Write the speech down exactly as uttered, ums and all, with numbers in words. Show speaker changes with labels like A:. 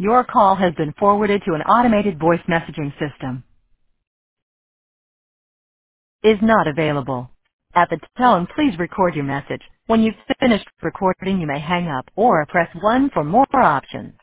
A: Your call has been forwarded to an automated voice messaging system. Is not available. At the tone, please record your message. When you've finished recording, you may hang up or press one for more options.